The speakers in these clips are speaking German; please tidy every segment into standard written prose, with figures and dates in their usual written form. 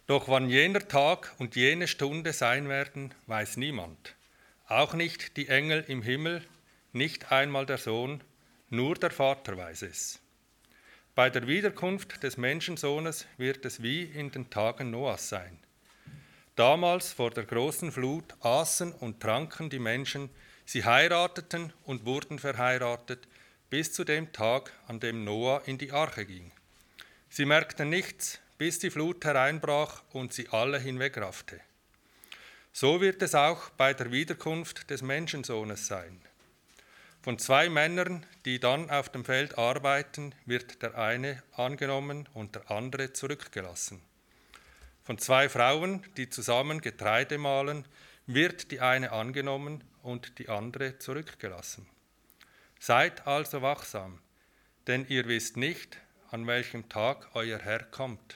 Doch wann jener Tag und jene Stunde sein werden, weiß niemand. Auch nicht die Engel im Himmel, nicht einmal der Sohn, nur der Vater weiß es. Bei der Wiederkunft des Menschensohnes wird es wie in den Tagen Noahs sein. Damals vor der großen Flut aßen und tranken die Menschen, sie heirateten und wurden verheiratet, bis zu dem Tag, an dem Noah in die Arche ging. Sie merkten nichts, bis die Flut hereinbrach und sie alle hinwegraffte. So wird es auch bei der Wiederkunft des Menschensohnes sein. Von 2 Männern, die dann auf dem Feld arbeiten, wird der eine angenommen und der andere zurückgelassen. Von 2 Frauen, die zusammen Getreide mahlen, wird die eine angenommen und die andere zurückgelassen. Seid also wachsam, denn ihr wisst nicht, an welchem Tag euer Herr kommt.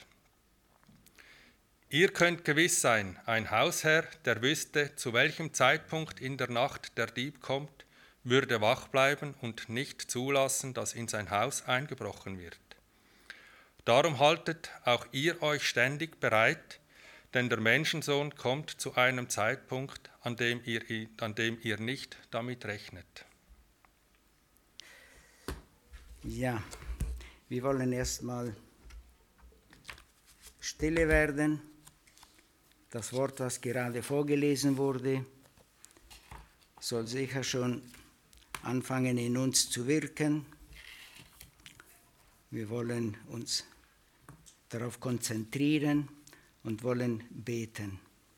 Ihr könnt gewiss sein, ein Hausherr, der wüsste, zu welchem Zeitpunkt in der Nacht der Dieb kommt, würde wach bleiben und nicht zulassen, dass in sein Haus eingebrochen wird. Darum haltet auch ihr euch ständig bereit, denn der Menschensohn kommt zu einem Zeitpunkt, an dem ihr nicht damit rechnet. Ja, wir wollen erstmal stille werden. Das Wort, das gerade vorgelesen wurde, soll sicher schon anfangen, in uns zu wirken. Wir wollen uns darauf konzentrieren und wollen beten.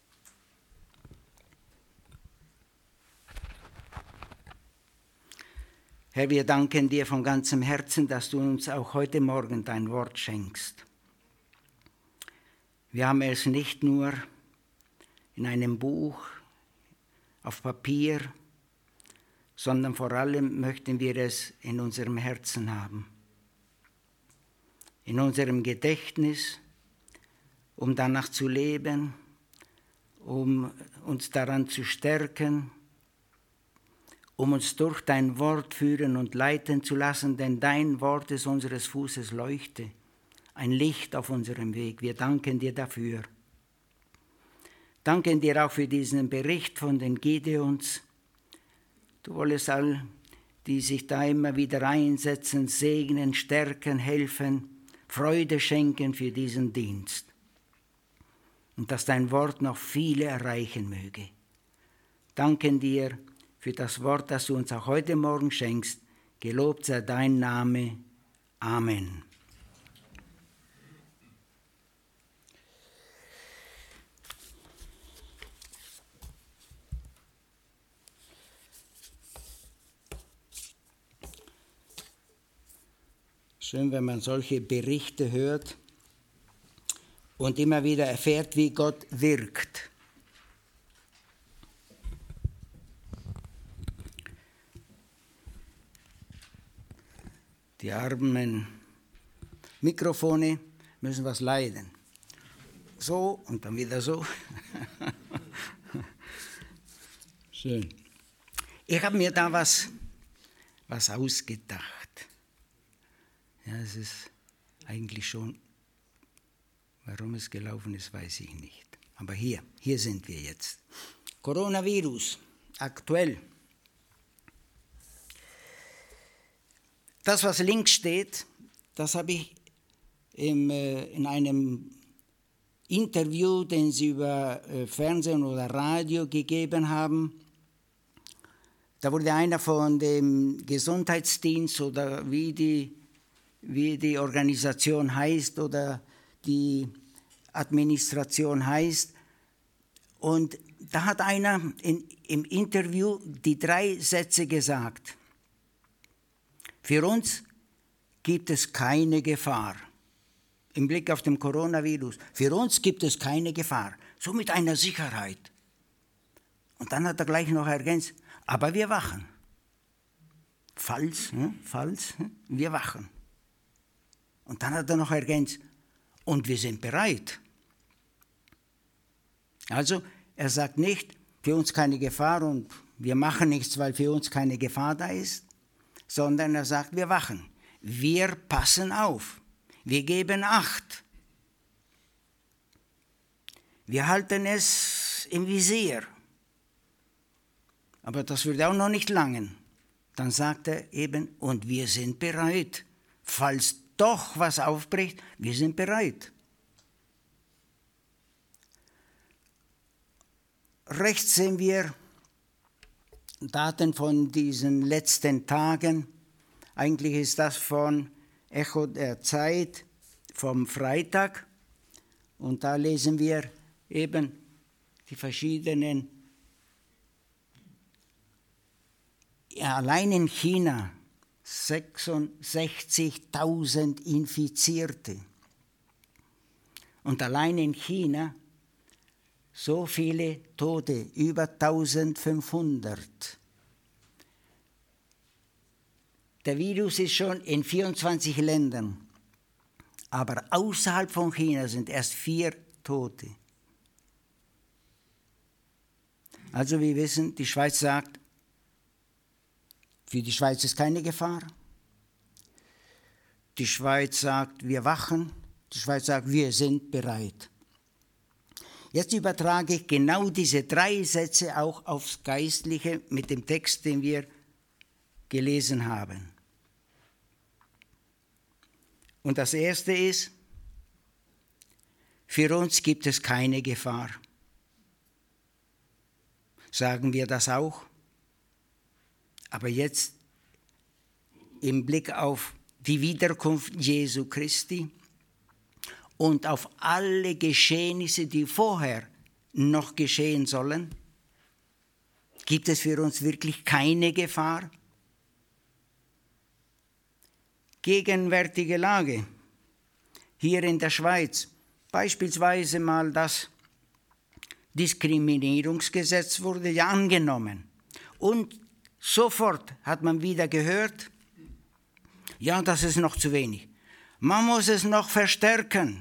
Herr, wir danken dir von ganzem Herzen, dass du uns auch heute Morgen dein Wort schenkst. Wir haben es nicht nur in einem Buch, auf Papier, sondern vor allem möchten wir es in unserem Herzen haben, in unserem Gedächtnis, um danach zu leben, um uns daran zu stärken, um uns durch dein Wort führen und leiten zu lassen, denn dein Wort ist unseres Fußes Leuchte, ein Licht auf unserem Weg. Wir danken dir dafür. Danken dir auch für diesen Bericht von den Gideons. Du wolltest all, die sich da immer wieder einsetzen, segnen, stärken, helfen, Freude schenken für diesen Dienst. Und dass dein Wort noch viele erreichen möge. Danken dir für das Wort, das du uns auch heute Morgen schenkst. Gelobt sei dein Name. Amen. Schön, wenn man solche Berichte hört und immer wieder erfährt, wie Gott wirkt. Die armen Mikrofone müssen was leiden. So und dann wieder so. Schön. Ich habe mir da was ausgedacht. Ja, es ist eigentlich schon, warum es gelaufen ist, weiß ich nicht. Aber hier sind wir jetzt. Coronavirus, aktuell. Das, was links steht, das habe ich in einem Interview, den Sie über Fernsehen oder Radio gegeben haben. Da wurde einer von dem Gesundheitsdienst oder wie die Organisation heißt oder die Administration heißt. Und da hat einer im Interview die 3 Sätze gesagt. Für uns gibt es keine Gefahr. Im Blick auf den Coronavirus. Für uns gibt es keine Gefahr. So mit einer Sicherheit. Und dann hat er gleich noch ergänzt, aber wir wachen. Falls, wir wachen. Und dann hat er noch ergänzt, und wir sind bereit. Also, er sagt nicht, für uns keine Gefahr und wir machen nichts, weil für uns keine Gefahr da ist, sondern er sagt, wir wachen. Wir passen auf. Wir geben Acht. Wir halten es im Visier. Aber das würde auch noch nicht langen. Dann sagt er eben, und wir sind bereit. Falls doch was aufbricht, wir sind bereit. Rechts sehen wir Daten von diesen letzten Tagen. Eigentlich ist das von Echo der Zeit vom Freitag. Und da lesen wir eben die verschiedenen. Ja, allein in China 66.000 Infizierte. Und allein in China so viele Tote, über 1500. Der Virus ist schon in 24 Ländern, aber außerhalb von China sind erst 4 Tote. Also wir wissen, die Schweiz sagt, für die Schweiz ist keine Gefahr. Die Schweiz sagt, wir wachen. Die Schweiz sagt, wir sind bereit. Jetzt übertrage ich genau diese 3 Sätze auch aufs Geistliche mit dem Text, den wir gelesen haben. Und das erste ist, für uns gibt es keine Gefahr. Sagen wir das auch? Aber jetzt im Blick auf die Wiederkunft Jesu Christi und auf alle Geschehnisse, die vorher noch geschehen sollen, gibt es für uns wirklich keine Gefahr? Gegenwärtige Lage hier in der Schweiz, beispielsweise mal das Diskriminierungsgesetz wurde ja angenommen und sofort hat man wieder gehört, ja, das ist noch zu wenig. Man muss es noch verstärken.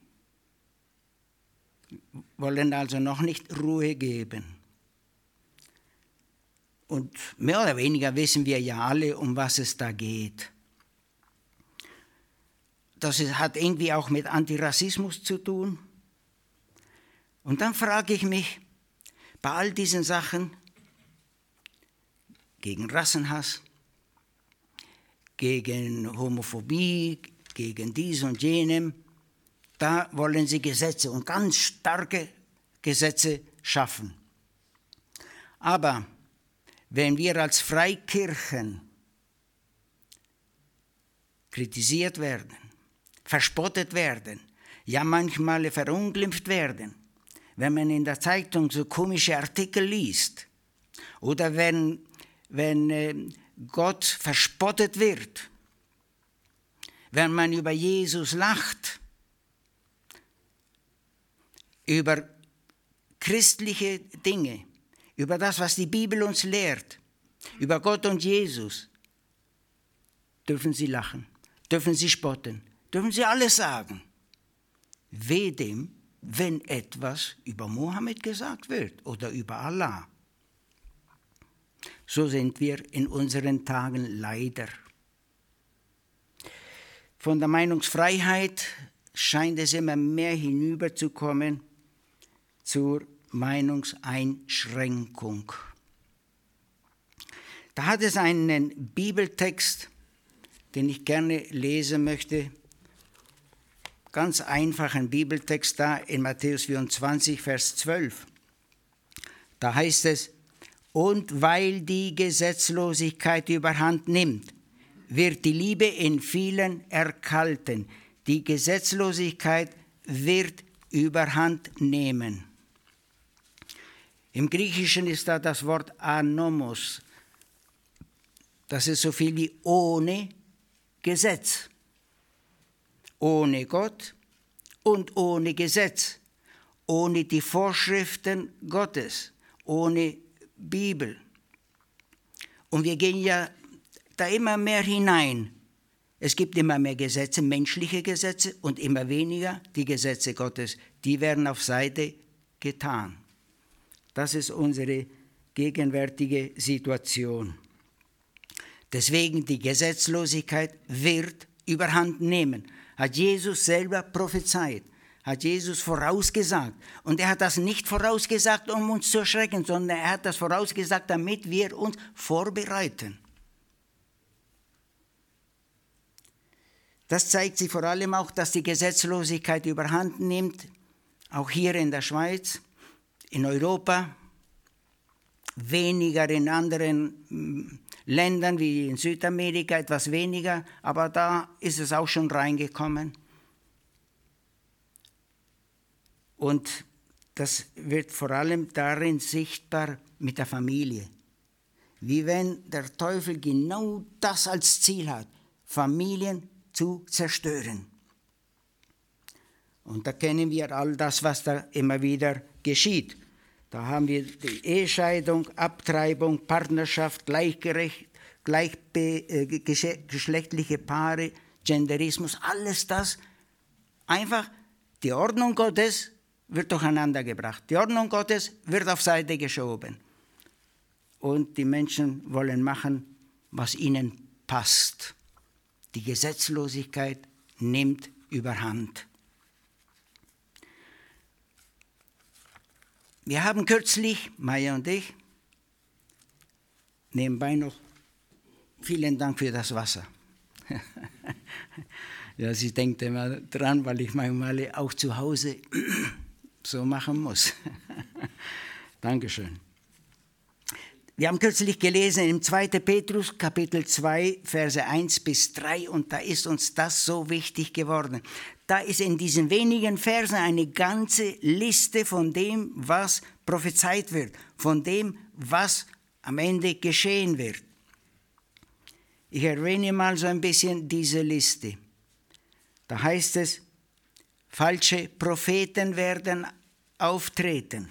Wollen also noch nicht Ruhe geben. Und mehr oder weniger wissen wir ja alle, um was es da geht. Das hat irgendwie auch mit Antirassismus zu tun. Und dann frage ich mich, bei all diesen Sachen, gegen Rassenhass, gegen Homophobie, gegen dies und jenem, da wollen sie Gesetze und ganz starke Gesetze schaffen. Aber wenn wir als Freikirchen kritisiert werden, verspottet werden, ja manchmal verunglimpft werden, wenn man in der Zeitung so komische Artikel liest oder wenn Gott verspottet wird, wenn man über Jesus lacht, über christliche Dinge, über das, was die Bibel uns lehrt, über Gott und Jesus, dürfen sie lachen, dürfen sie spotten, dürfen sie alles sagen. Wehe dem, wenn etwas über Mohammed gesagt wird oder über Allah. So sind wir in unseren Tagen leider. Von der Meinungsfreiheit scheint es immer mehr hinüberzukommen zur Meinungseinschränkung. Da hat es einen Bibeltext, den ich gerne lesen möchte. Ganz einfachen Bibeltext da in Matthäus 24, Vers 12. Da heißt es, und weil die Gesetzlosigkeit überhand nimmt, wird die Liebe in vielen erkalten. Die Gesetzlosigkeit wird überhand nehmen. Im Griechischen ist da das Wort anomos. Das ist so viel wie ohne Gesetz. Ohne Gott und ohne Gesetz. Ohne die Vorschriften Gottes. Ohne Bibel. Und wir gehen ja da immer mehr hinein. Es gibt immer mehr Gesetze, menschliche Gesetze und immer weniger die Gesetze Gottes. Die werden auf Seite getan. Das ist unsere gegenwärtige Situation. Deswegen die Gesetzlosigkeit wird überhand nehmen. Hat Jesus selber prophezeit. hat Jesus vorausgesagt. Und er hat das nicht vorausgesagt, um uns zu erschrecken, sondern er hat das vorausgesagt, damit wir uns vorbereiten. Das zeigt sich vor allem auch, dass die Gesetzlosigkeit überhand nimmt, auch hier in der Schweiz, in Europa, weniger in anderen Ländern wie in Südamerika, etwas weniger, aber da ist es auch schon reingekommen. Und das wird vor allem darin sichtbar mit der Familie. Wie wenn der Teufel genau das als Ziel hat, Familien zu zerstören. Und da kennen wir all das, was da immer wieder geschieht. Da haben wir die Ehescheidung, Abtreibung, Partnerschaft, gleichgeschlechtliche Paare, Genderismus, alles das. Einfach die Ordnung Gottes wird durcheinander gebracht. Die Ordnung Gottes wird auf Seite geschoben. Und die Menschen wollen machen, was ihnen passt. Die Gesetzlosigkeit nimmt überhand. Wir haben kürzlich, Maya und ich, nebenbei noch, vielen Dank für das Wasser. Ja, sie denkt immer dran, weil ich manchmal auch zu Hause so machen muss. Dankeschön. Wir haben kürzlich gelesen im 2. Petrus, Kapitel 2, Verse 1 bis 3, und da ist uns das so wichtig geworden. Da ist in diesen wenigen Versen eine ganze Liste von dem, was prophezeit wird, von dem, was am Ende geschehen wird. Ich erwähne mal so ein bisschen diese Liste. Da heißt es, falsche Propheten werden auftreten.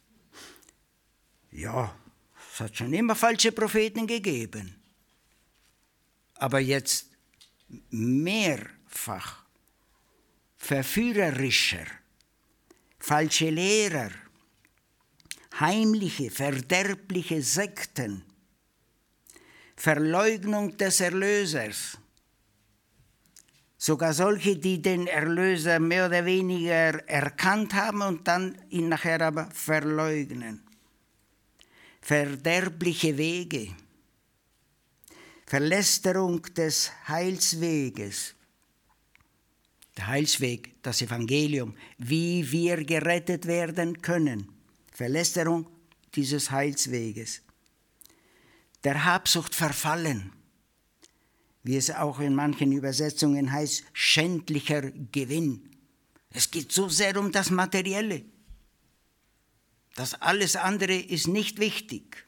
Ja, es hat schon immer falsche Propheten gegeben. Aber jetzt mehrfach verführerischer, falsche Lehrer, heimliche, verderbliche Sekten, Verleugnung des Erlösers, sogar solche, die den Erlöser mehr oder weniger erkannt haben und dann ihn nachher aber verleugnen. Verderbliche Wege, Verlästerung des Heilsweges, der Heilsweg, das Evangelium, wie wir gerettet werden können, Verlästerung dieses Heilsweges, der Habsucht verfallen, wie es auch in manchen Übersetzungen heißt, schändlicher Gewinn. Es geht so sehr um das Materielle. Das alles andere ist nicht wichtig.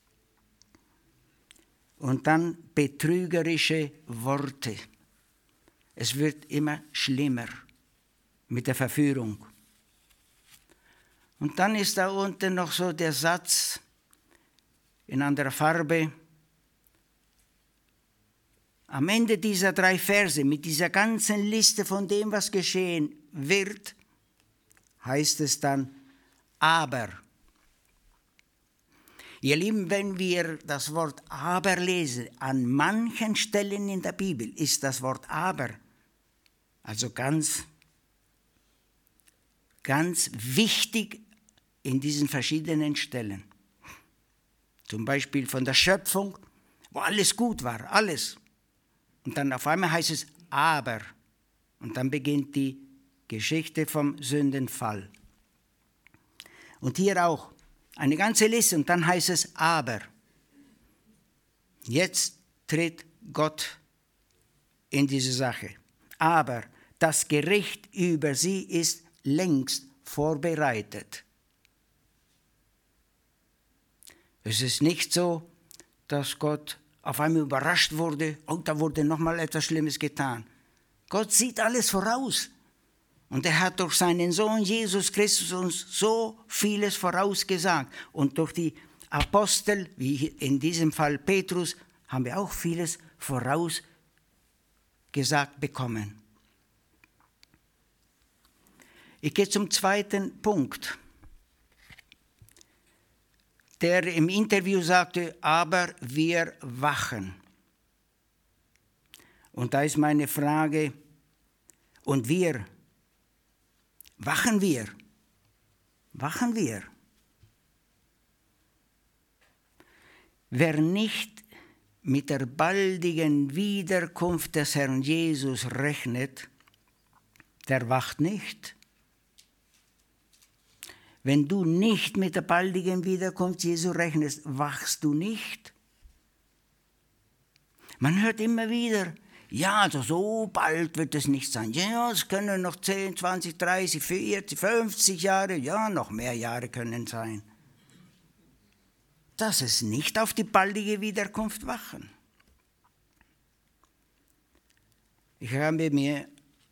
Und dann betrügerische Worte. Es wird immer schlimmer mit der Verführung. Und dann ist da unten noch so der Satz in anderer Farbe. Am Ende dieser 3 Verse, mit dieser ganzen Liste von dem, was geschehen wird, heißt es dann, aber. Ihr Lieben, wenn wir das Wort aber lesen, an manchen Stellen in der Bibel ist das Wort aber, also ganz wichtig in diesen verschiedenen Stellen. Zum Beispiel von der Schöpfung, wo alles gut war, alles. Und dann auf einmal heißt es aber. Und dann beginnt die Geschichte vom Sündenfall. Und hier auch eine ganze Liste und dann heißt es aber. Jetzt tritt Gott in diese Sache. Aber das Gericht über sie ist längst vorbereitet. Es ist nicht so, dass Gott auf einmal überrascht wurde, da wurde nochmal etwas Schlimmes getan. Gott sieht alles voraus. Und er hat durch seinen Sohn Jesus Christus uns so vieles vorausgesagt. Und durch die Apostel, wie in diesem Fall Petrus, haben wir auch vieles vorausgesagt bekommen. Ich gehe zum zweiten Punkt. Der im Interview sagte, aber wir wachen. Und da ist meine Frage, und wir wachen wir. Wachen wir. Wer nicht mit der baldigen Wiederkunft des Herrn Jesus rechnet, der wacht nicht. Wenn du nicht mit der baldigen Wiederkunft Jesu rechnest, wachst du nicht. Man hört immer wieder, ja, also so bald wird es nicht sein. Ja, es können noch 10, 20, 30, 40, 50 Jahre, ja, noch mehr Jahre können sein. Dass es nicht auf die baldige Wiederkunft wachen. Ich habe mich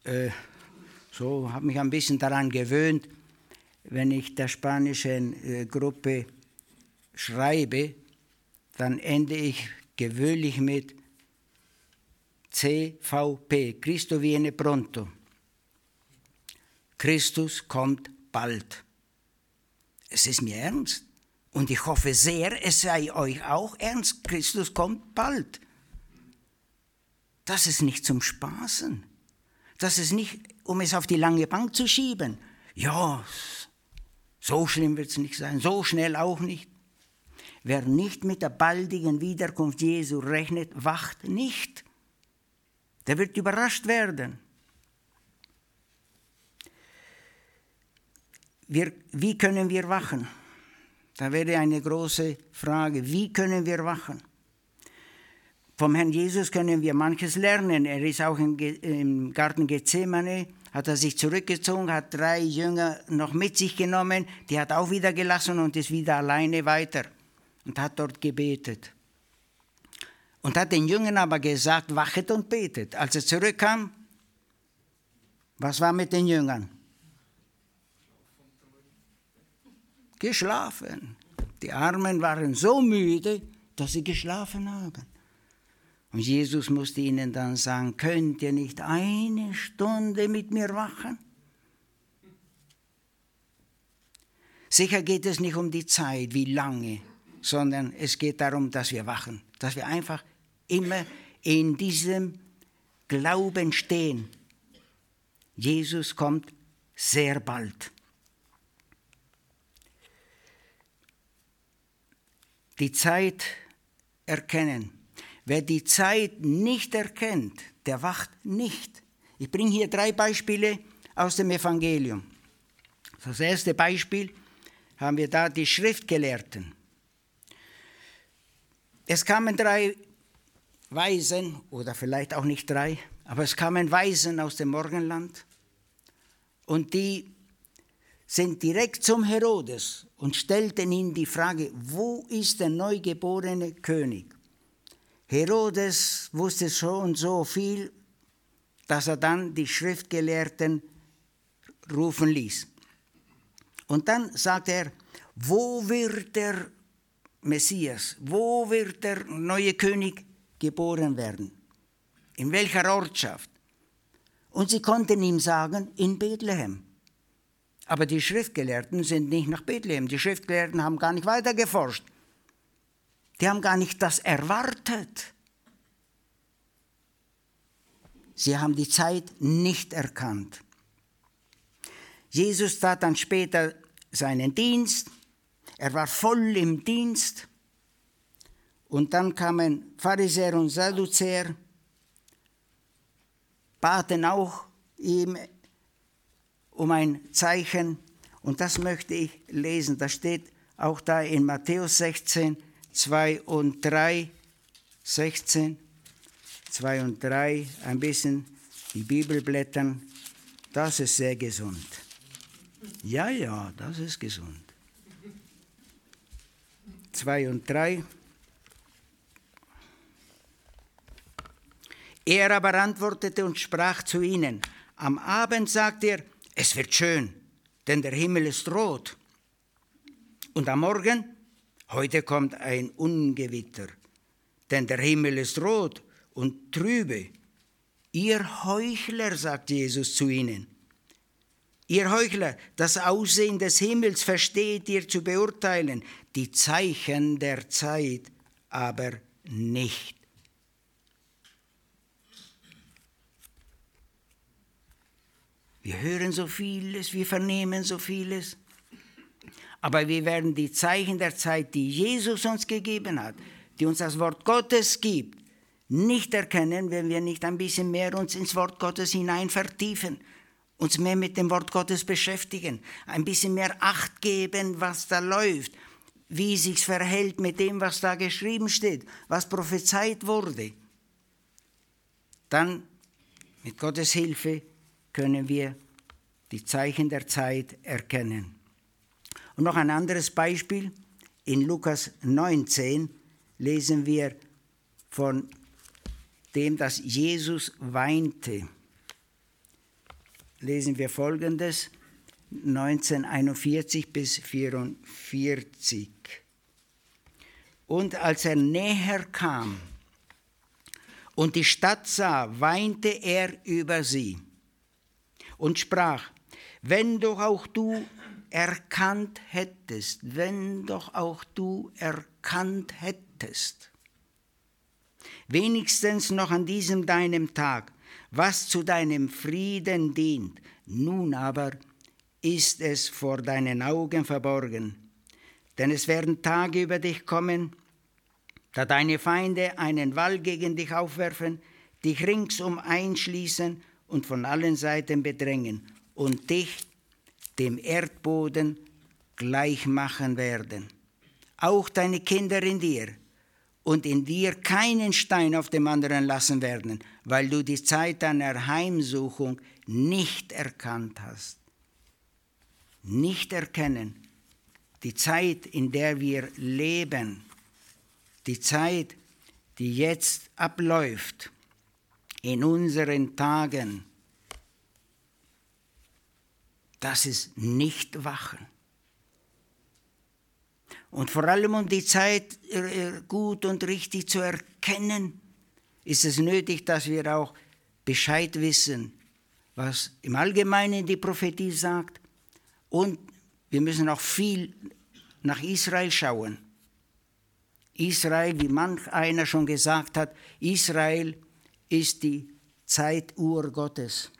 ein bisschen daran gewöhnt, wenn ich der spanischen Gruppe schreibe, dann ende ich gewöhnlich mit CVP, Cristo viene pronto. Christus kommt bald. Es ist mir ernst. Und ich hoffe sehr, es sei euch auch ernst. Christus kommt bald. Das ist nicht zum Spaßen. Das ist nicht, um es auf die lange Bank zu schieben. Ja, so schlimm wird es nicht sein, so schnell auch nicht. Wer nicht mit der baldigen Wiederkunft Jesu rechnet, wacht nicht. Der wird überrascht werden. Wie können wir wachen? Da wäre eine große Frage. Wie können wir wachen? Vom Herrn Jesus können wir manches lernen. Er ist auch im Garten Gethsemane, hat er sich zurückgezogen, hat 3 Jünger noch mit sich genommen, die hat auch wieder gelassen und ist wieder alleine weiter und hat dort gebetet. Und hat den Jüngern aber gesagt, wachet und betet. Als er zurückkam, was war mit den Jüngern? Geschlafen. Die Armen waren so müde, dass sie geschlafen haben. Und Jesus musste ihnen dann sagen, könnt ihr nicht 1 Stunde mit mir wachen? Sicher geht es nicht um die Zeit, wie lange, sondern es geht darum, dass wir wachen, dass wir einfach immer in diesem Glauben stehen. Jesus kommt sehr bald. Die Zeit erkennen. Wer die Zeit nicht erkennt, der wacht nicht. Ich bringe hier 3 Beispiele aus dem Evangelium. Das erste Beispiel haben wir da, die Schriftgelehrten. Es kamen 3 Weisen, oder vielleicht auch nicht 3, aber es kamen Weisen aus dem Morgenland und die sind direkt zum Herodes und stellten ihm die Frage, wo ist der neugeborene König? Herodes wusste schon so viel, dass er dann die Schriftgelehrten rufen ließ. Und dann sagte er, wo wird der Messias, wo wird der neue König geboren werden? In welcher Ortschaft? Und sie konnten ihm sagen, in Bethlehem. Aber die Schriftgelehrten sind nicht nach Bethlehem. Die Schriftgelehrten haben gar nicht weiter geforscht. Die haben gar nicht das erwartet. Sie haben die Zeit nicht erkannt. Jesus tat dann später seinen Dienst. Er war voll im Dienst. Und dann kamen Pharisäer und Sadduzäer, baten auch ihm um ein Zeichen. Und das möchte ich lesen. Das steht auch da in Matthäus 16, 2 und 3. 16, 2 und 3. Ein bisschen die Bibel blättern. Das ist sehr gesund. Ja, das ist gesund. 2 und 3. Er aber antwortete und sprach zu ihnen, am Abend sagt er, es wird schön, denn der Himmel ist rot. Und am Morgen, heute kommt ein Ungewitter, denn der Himmel ist rot und trübe. Ihr Heuchler, sagt Jesus zu ihnen, ihr Heuchler, das Aussehen des Himmels versteht ihr zu beurteilen, die Zeichen der Zeit aber nicht. Wir hören so vieles, wir vernehmen so vieles. Aber wir werden die Zeichen der Zeit, die Jesus uns gegeben hat, die uns das Wort Gottes gibt, nicht erkennen, wenn wir nicht ein bisschen mehr uns ins Wort Gottes hinein vertiefen, uns mehr mit dem Wort Gottes beschäftigen, ein bisschen mehr Acht geben, was da läuft, wie sich's verhält mit dem, was da geschrieben steht, was prophezeit wurde. Dann, mit Gottes Hilfe, können wir die Zeichen der Zeit erkennen. Und noch ein anderes Beispiel. In Lukas 19 lesen wir von dem, dass Jesus weinte. Lesen wir Folgendes, 19:41 bis 44. Und als er näher kam und die Stadt sah, weinte er über sie und sprach: Wenn doch auch du erkannt hättest, wenn doch auch du erkannt hättest, wenigstens noch an diesem deinem Tag, was zu deinem Frieden dient, nun aber ist es vor deinen Augen verborgen. Denn es werden Tage über dich kommen, da deine Feinde einen Wall gegen dich aufwerfen, dich ringsum einschließen und von allen Seiten bedrängen und dich dem Erdboden gleich machen werden. Auch deine Kinder in dir und in dir keinen Stein auf dem anderen lassen werden, weil du die Zeit deiner Heimsuchung nicht erkannt hast. Nicht erkennen. Die Zeit, in der wir leben, die Zeit, die jetzt abläuft, in unseren Tagen, das ist nicht wachen. Und vor allem, um die Zeit gut und richtig zu erkennen, ist es nötig, dass wir auch Bescheid wissen, was im Allgemeinen die Prophetie sagt. Und wir müssen auch viel nach Israel schauen. Israel, wie manch einer schon gesagt hat, Israel ist die Zeituhr Gottes.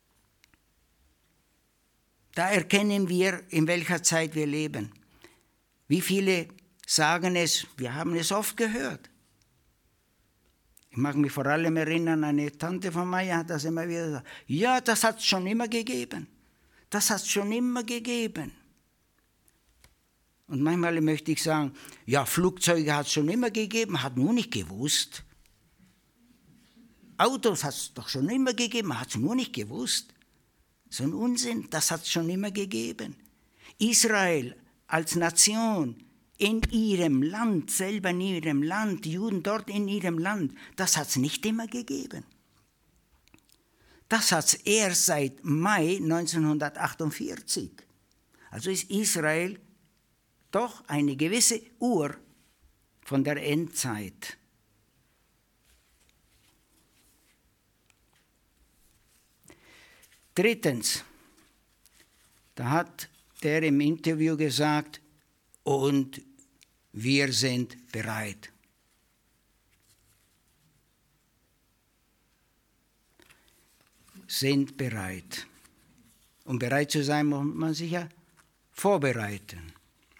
Da erkennen wir, in welcher Zeit wir leben. Wie viele sagen es, wir haben es oft gehört. Ich mag mich vor allem erinnern, eine Tante von mir hat das immer wieder gesagt, ja, das hat es schon immer gegeben. Das hat es schon immer gegeben. Und manchmal möchte ich sagen, ja, Flugzeuge hat es schon immer gegeben, hat nur nicht gewusst. Autos hat es doch schon immer gegeben, hat es nur nicht gewusst. So ein Unsinn, das hat es schon immer gegeben. Israel als Nation in ihrem Land, selber in ihrem Land, die Juden dort in ihrem Land, das hat es nicht immer gegeben. Das hat es erst seit Mai 1948. Also ist Israel doch eine gewisse Uhr von der Endzeit. Drittens, da hat der im Interview gesagt, und wir sind bereit. Sind bereit. Um bereit zu sein, muss man sich ja vorbereiten.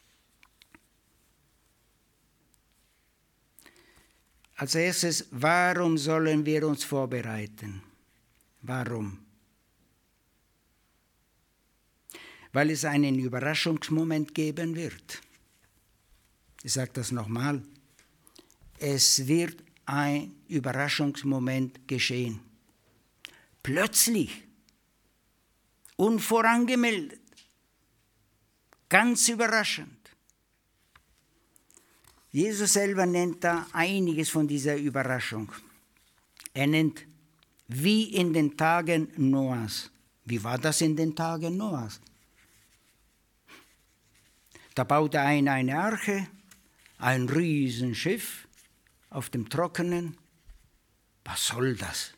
Als erstes, warum sollen wir uns vorbereiten? Warum? Weil es einen Überraschungsmoment geben wird. Ich sage das nochmal. Es wird ein Überraschungsmoment geschehen. Plötzlich, unvorangemeldet, ganz überraschend. Jesus selber nennt da einiges von dieser Überraschung. Er nennt, wie in den Tagen Noahs. Wie war das in den Tagen Noahs? Da baute einer eine Arche, ein Riesenschiff auf dem Trockenen. Was soll das?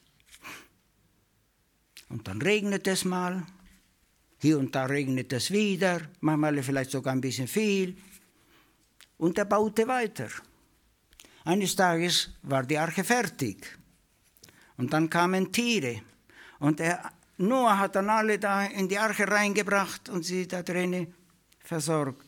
Und dann regnet es mal, hier und da regnet es wieder, manchmal vielleicht sogar ein bisschen viel. Und er baute weiter. Eines Tages war die Arche fertig. Und dann kamen Tiere. Und er Noah hat dann alle da in die Arche reingebracht und sie da drinnen versorgt.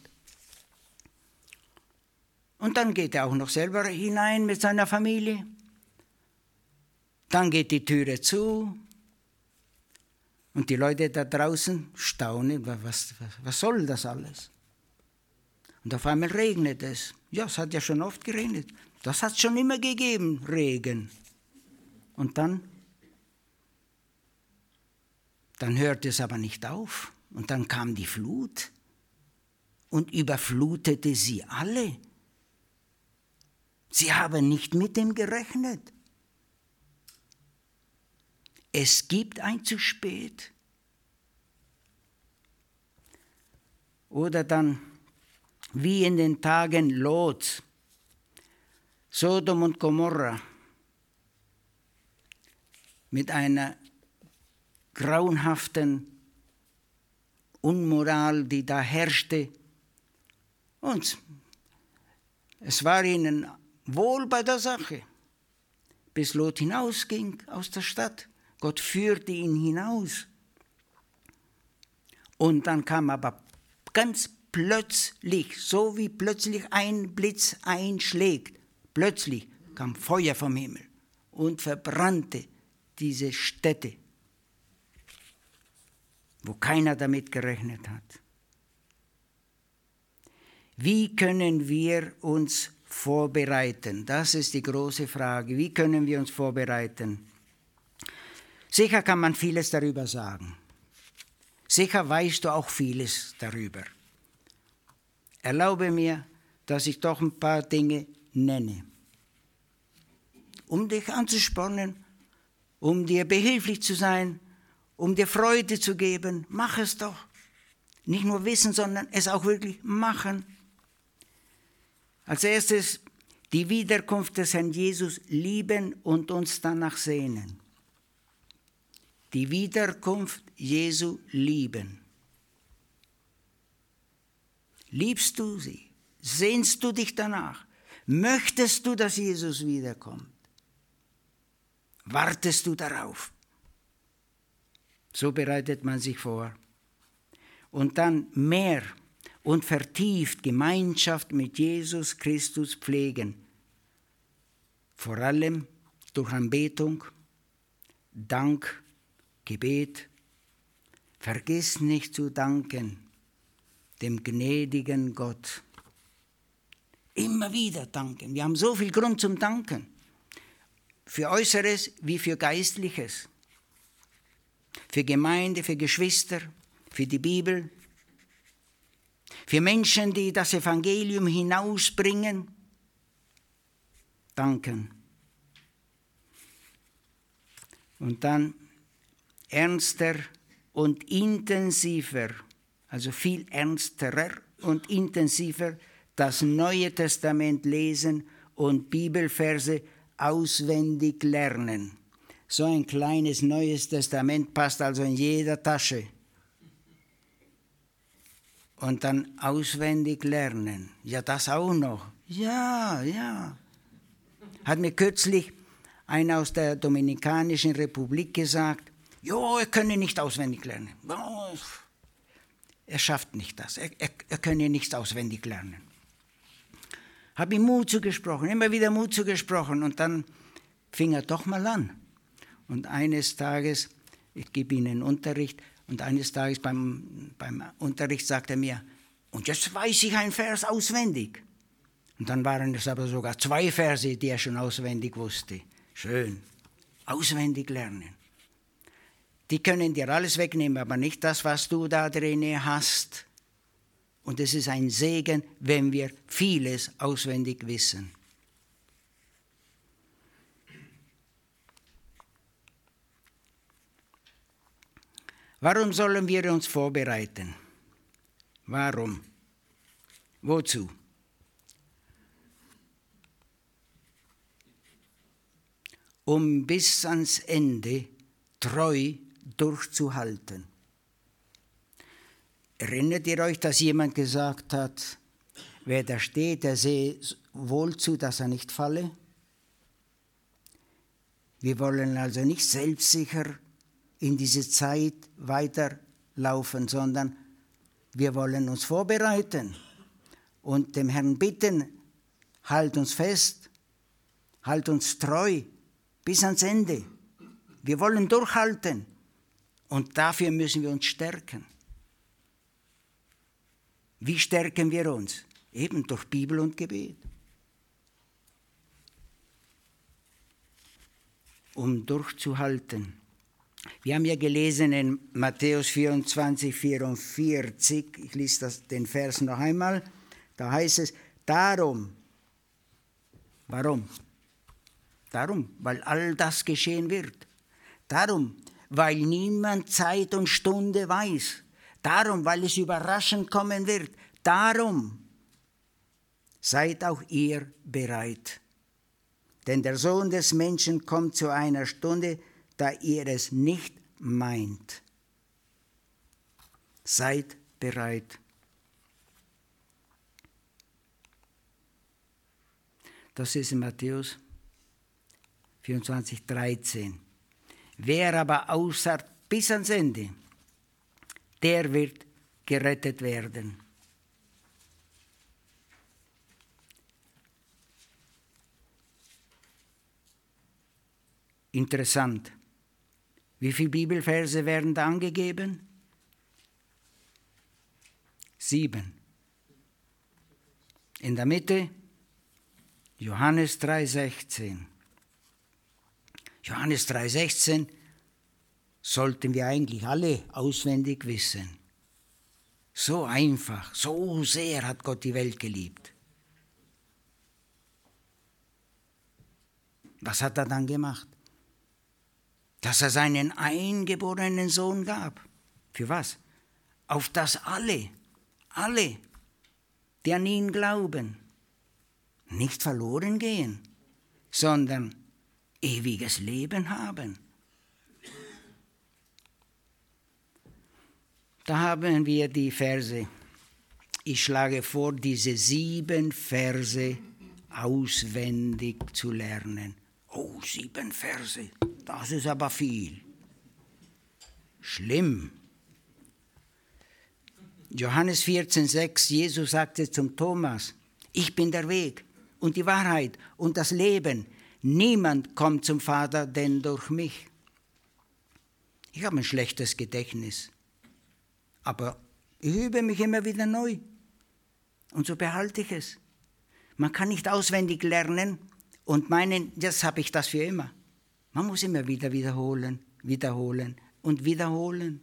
Und dann geht er auch noch selber hinein mit seiner Familie. Dann geht die Türe zu und die Leute da draußen staunen, was soll das alles? Und auf einmal regnet es. Ja, es hat ja schon oft geregnet. Das hat es schon immer gegeben, Regen. Und dann hörte es aber nicht auf. Und dann kam die Flut und überflutete sie alle. Sie haben nicht mit dem gerechnet. Es gibt ein zu spät. Oder dann, wie in den Tagen Lots, Sodom und Gomorra, mit einer grauenhaften Unmoral, die da herrschte. Und es war ihnen wohl bei der Sache, bis Lot hinausging aus der Stadt. Gott führte ihn hinaus. Und dann kam aber ganz plötzlich, so wie plötzlich ein Blitz einschlägt, plötzlich kam Feuer vom Himmel und verbrannte diese Städte, wo keiner damit gerechnet hat. Wie können wir uns vorbereiten? Das ist die große Frage. Wie können wir uns vorbereiten? Sicher kann man vieles darüber sagen. Sicher weißt du auch vieles darüber. Erlaube mir, dass ich doch ein paar Dinge nenne, um dich anzuspornen, um dir behilflich zu sein, um dir Freude zu geben. Mach es doch. Nicht nur wissen, sondern es auch wirklich machen. Als erstes die Wiederkunft des Herrn Jesus lieben und uns danach sehnen. Die Wiederkunft Jesu lieben. Liebst du sie? Sehnst du dich danach? Möchtest du, dass Jesus wiederkommt? Wartest du darauf? So bereitet man sich vor. Und dann mehr und vertieft Gemeinschaft mit Jesus Christus pflegen. Vor allem durch Anbetung, Dank, Gebet. Vergiss nicht zu danken, dem gnädigen Gott. Immer wieder danken. Wir haben so viel Grund zum Danken. Für Äußeres wie für Geistliches. Für Gemeinde, für Geschwister, für die Bibel. Für Menschen, die das Evangelium hinausbringen. Danken. Und dann ernster und intensiver, also viel ernsterer und intensiver, das Neue Testament lesen und Bibelverse auswendig lernen. So ein kleines Neues Testament passt also in jeder Tasche. Und dann auswendig lernen. Ja, das auch noch. Ja. Hat mir kürzlich einer aus der Dominikanischen Republik gesagt, jo, er könne nicht auswendig lernen. Er schafft nicht das. Er könne nichts auswendig lernen. Habe ihm Mut zugesprochen, immer wieder Mut zugesprochen. Und dann fing er doch mal an. Und eines Tages, ich gebe Ihnen Unterricht, und eines Tages beim Unterricht sagt er mir, und jetzt weiß ich einen Vers auswendig. Und dann waren es aber sogar 2 Verse, die er schon auswendig wusste. Schön. Auswendig lernen. Die können dir alles wegnehmen, aber nicht das, was du da drin hast. Und es ist ein Segen, wenn wir vieles auswendig wissen. Warum sollen wir uns vorbereiten? Warum? Wozu? Um bis ans Ende treu durchzuhalten. Erinnert ihr euch, dass jemand gesagt hat, wer da steht, der sehe wohl zu, dass er nicht falle? Wir wollen also nicht selbstsicher in diese Zeit weiterlaufen, sondern wir wollen uns vorbereiten und dem Herrn bitten, halt uns fest, halt uns treu bis ans Ende. Wir wollen durchhalten und dafür müssen wir uns stärken. Wie stärken wir uns? Eben durch Bibel und Gebet. Um durchzuhalten. Wir haben ja gelesen in Matthäus 24, 44, ich lese den Vers noch einmal, da heißt es, darum, warum? Darum, weil all das geschehen wird. Darum, weil niemand Zeit und Stunde weiß. Darum, weil es überraschend kommen wird. Darum seid auch ihr bereit. Denn der Sohn des Menschen kommt zu einer Stunde, da ihr es nicht meint. Seid bereit. Das ist in Matthäus 24, 13. Wer aber ausharrt bis ans Ende, der wird gerettet werden. Interessant. Wie viele Bibelverse werden da angegeben? 7. In der Mitte Johannes 3,16. Johannes 3,16 sollten wir eigentlich alle auswendig wissen. So einfach, so sehr hat Gott die Welt geliebt. Was hat er dann gemacht? Dass er seinen eingeborenen Sohn gab. Für was? Auf das alle, die an ihn glauben, nicht verloren gehen, sondern ewiges Leben haben. Da haben wir die Verse. Ich schlage vor, diese 7 Verse auswendig zu lernen. Oh, 7 Verse, das ist aber viel. Schlimm. Johannes 14,6, Jesus sagte zum Thomas, ich bin der Weg und die Wahrheit und das Leben. Niemand kommt zum Vater, denn durch mich. Ich habe ein schlechtes Gedächtnis, aber ich übe mich immer wieder neu. Und so behalte ich es. Man kann nicht auswendig lernen und meinen, jetzt habe ich das für immer. Man muss immer wieder wiederholen und wiederholen.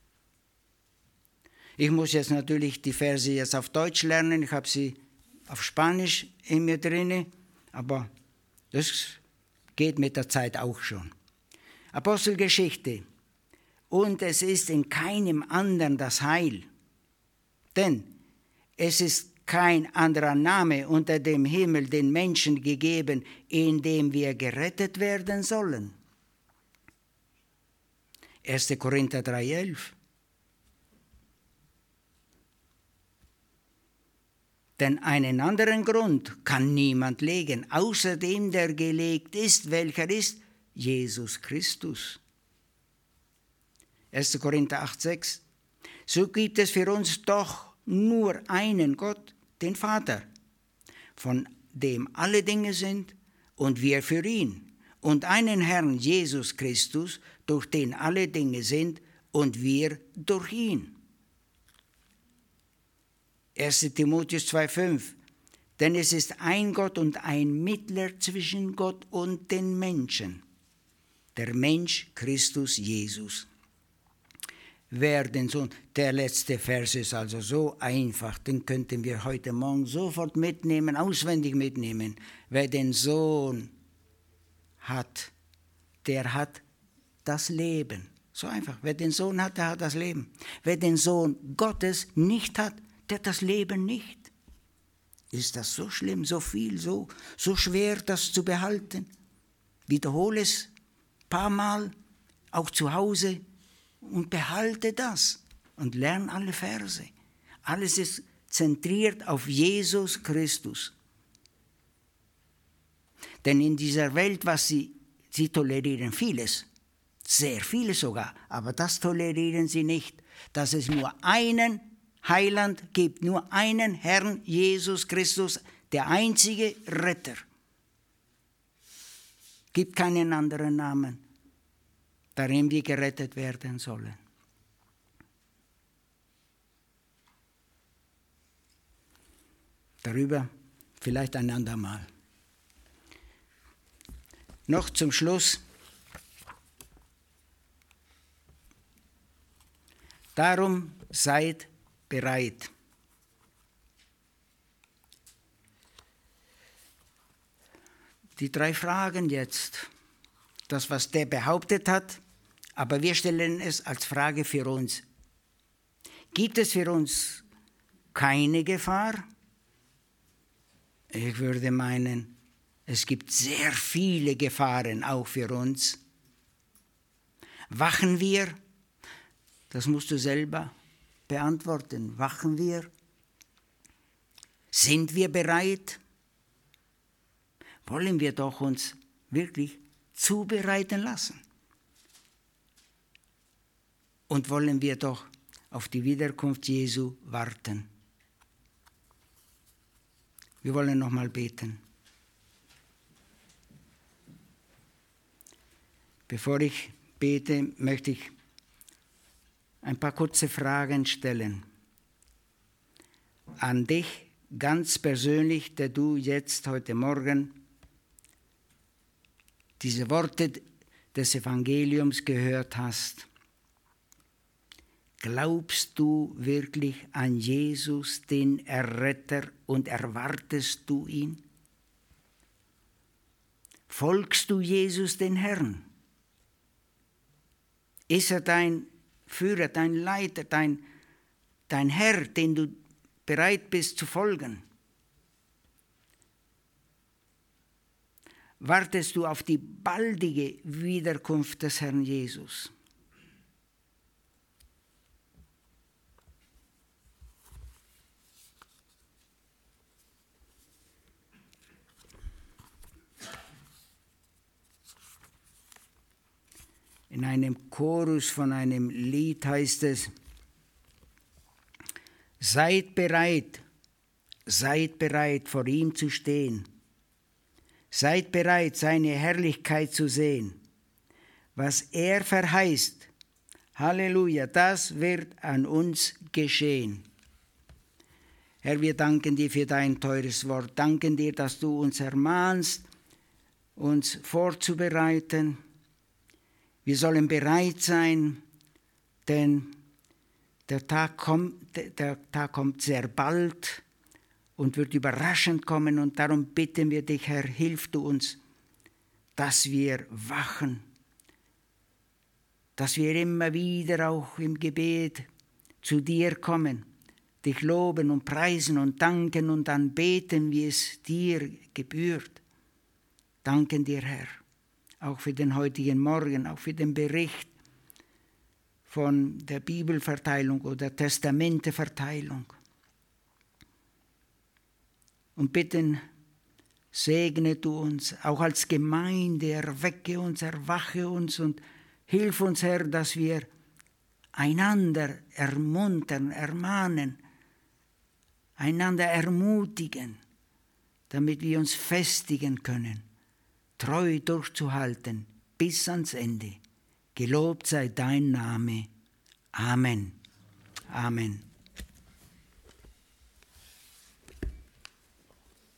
Ich muss jetzt natürlich die Verse jetzt auf Deutsch lernen, ich habe sie auf Spanisch in mir drin, aber das geht mit der Zeit auch schon. Apostelgeschichte. Und es ist in keinem anderen das Heil, denn es ist kein anderer Name unter dem Himmel den Menschen gegeben, in dem wir gerettet werden sollen. 1. Korinther 3,11. Denn einen anderen Grund kann niemand legen, außer dem, der gelegt ist, welcher ist Jesus Christus. 1. Korinther 8,6. So gibt es für uns doch nur einen Gott, den Vater, von dem alle Dinge sind und wir für ihn, und einen Herrn Jesus Christus, durch den alle Dinge sind und wir durch ihn. 1. Timotheus 2,5. Denn es ist ein Gott und ein Mittler zwischen Gott und den Menschen, der Mensch Christus Jesus. Wer den Sohn, der letzte Vers ist also so einfach, den könnten wir heute Morgen sofort mitnehmen, auswendig mitnehmen. Wer den Sohn hat, der hat das Leben. So einfach. Wer den Sohn hat, der hat das Leben. Wer den Sohn Gottes nicht hat, der hat das Leben nicht. Ist das so schlimm, so viel, so schwer, das zu behalten? Wiederhole es ein paar Mal, auch zu Hause, und behalte das und lerne alle Verse. Alles ist zentriert auf Jesus Christus. Denn in dieser Welt, sie tolerieren vieles. Sehr viele sogar, aber das tolerieren sie nicht, dass es nur einen Heiland gibt, nur einen Herrn, Jesus Christus, der einzige Retter. Gibt keinen anderen Namen, darin wir gerettet werden sollen. Darüber vielleicht ein andermal. Noch zum Schluss. Darum seid bereit. Die 3 Fragen jetzt, das, was der behauptet hat, aber wir stellen es als Frage für uns. Gibt es für uns keine Gefahr? Ich würde meinen, es gibt sehr viele Gefahren auch für uns. Wachen wir? Das musst du selber beantworten. Wachen wir? Sind wir bereit? Wollen wir doch uns wirklich zubereiten lassen? Und wollen wir doch auf die Wiederkunft Jesu warten? Wir wollen nochmal beten. Bevor ich bete, möchte ich ein paar kurze Fragen stellen. An dich ganz persönlich, der du jetzt heute Morgen diese Worte des Evangeliums gehört hast. Glaubst du wirklich an Jesus, den Erretter, und erwartest du ihn? Folgst du Jesus, den Herrn? Ist er dein Führer, dein Leiter, dein Herr, den du bereit bist zu folgen? Wartest du auf die baldige Wiederkunft des Herrn Jesus? In einem Chorus von einem Lied heißt es: Seid bereit, vor ihm zu stehen. Seid bereit, seine Herrlichkeit zu sehen. Was er verheißt, Halleluja, das wird an uns geschehen. Herr, wir danken dir für dein teures Wort. Danken dir, dass du uns ermahnst, uns vorzubereiten. Wir sollen bereit sein, denn der Tag kommt sehr bald und wird überraschend kommen. Und darum bitten wir dich, Herr, hilf du uns, dass wir wachen, dass wir immer wieder auch im Gebet zu dir kommen, dich loben und preisen und danken und anbeten, wie es dir gebührt. Danken dir, Herr, auch für den heutigen Morgen, auch für den Bericht von der Bibelverteilung oder Testamenteverteilung. Und bitten, segne du uns, auch als Gemeinde, erwecke uns, erwache uns und hilf uns, Herr, dass wir einander ermuntern, ermahnen, einander ermutigen, damit wir uns festigen können, treu durchzuhalten bis ans Ende. Gelobt sei dein Name. Amen. Amen.